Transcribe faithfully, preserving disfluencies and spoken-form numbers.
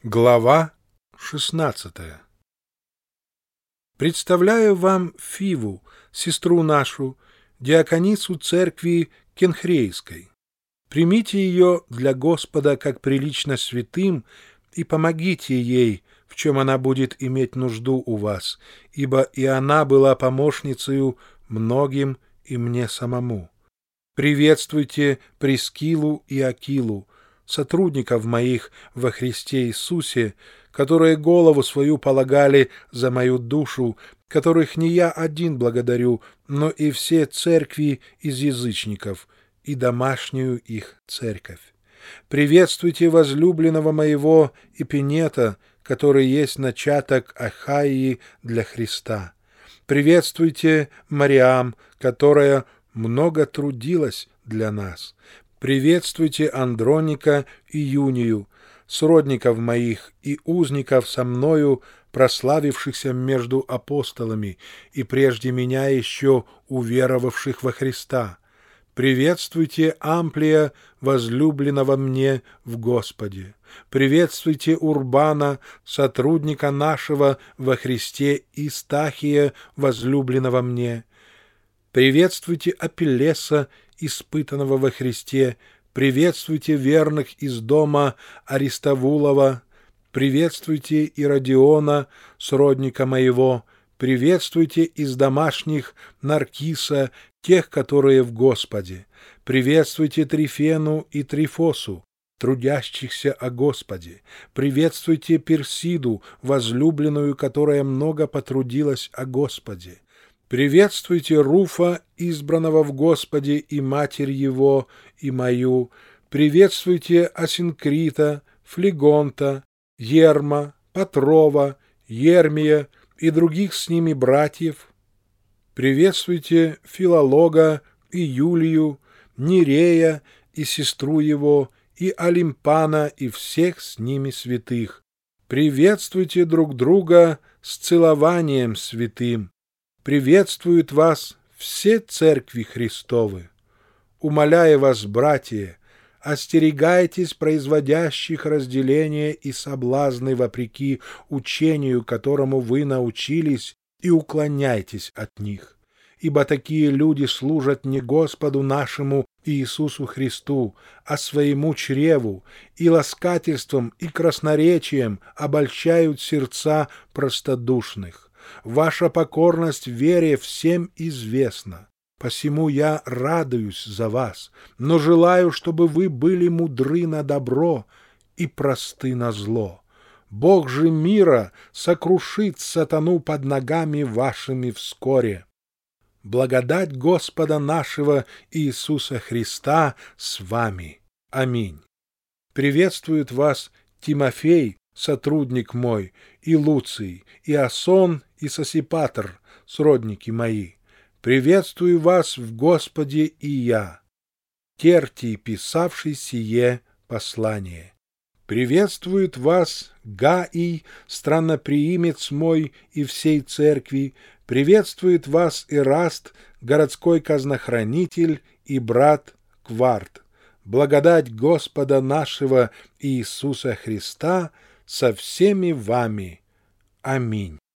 Глава шестнадцатая. Представляю вам Фиву, сестру нашу, диаконису церкви Кенхрейской. Примите ее для Господа как прилично святым и помогите ей, в чем она будет иметь нужду у вас, ибо и она была помощницею многим и мне самому. Приветствуйте Прискилу и Акилу, сотрудников моих во Христе Иисусе, которые голову свою полагали за мою душу, которых не я один благодарю, но и все церкви из язычников и домашнюю их церковь. Приветствуйте возлюбленного моего Эпинета, который есть начаток Ахаии для Христа. Приветствуйте Мариам, которая много трудилась для нас. Приветствуйте Андроника и Юнию, сродников моих и узников со мною, прославившихся между апостолами, и прежде меня еще уверовавших во Христа. Приветствуйте Амплия, возлюбленного мне в Господе. Приветствуйте Урбана, сотрудника нашего во Христе, и Стахия, возлюбленного мне. Приветствуйте Апеллеса, испытанного во Христе, приветствуйте верных из дома Аристовулова, приветствуйте Иродиона, сродника моего, приветствуйте из домашних Наркиса, тех, которые в Господе, приветствуйте Трифену и Трифосу, трудящихся о Господе, приветствуйте Персиду, возлюбленную, которая много потрудилась о Господе. Приветствуйте Руфа, избранного в Господе, и матерь его, и мою. Приветствуйте Асинкрита, Флегонта, Ерма, Патрова, Ермия и других с ними братьев. Приветствуйте Филолога и Юлию, Нерея и сестру его, и Олимпана и всех с ними святых. Приветствуйте друг друга с целованием святым. Приветствуют вас все церкви Христовы. Умоляю вас, братья, остерегайтесь производящих разделения и соблазны вопреки учению, которому вы научились, и уклоняйтесь от них. Ибо такие люди служат не Господу нашему Иисусу Христу, а своему чреву, и ласкательством, и красноречием обольщают сердца простодушных. Ваша покорность в вере всем известна. Посему я радуюсь за вас, но желаю, чтобы вы были мудры на добро и просты на зло. Бог же мира сокрушит сатану под ногами вашими вскоре. Благодать Господа нашего Иисуса Христа с вами. Аминь. Приветствует вас Тимофей, сотрудник мой, и Луций, и Асон, и Сосипатр, сродники мои. Приветствую вас в Господе и я, Тертий, писавший сие послание. Приветствует вас Гаий, странноприимец мой, и всей церкви. Приветствует вас Ираст, городской казнохранитель, и брат Кварт. Благодать Господа нашего Иисуса Христа со всеми вами. Аминь.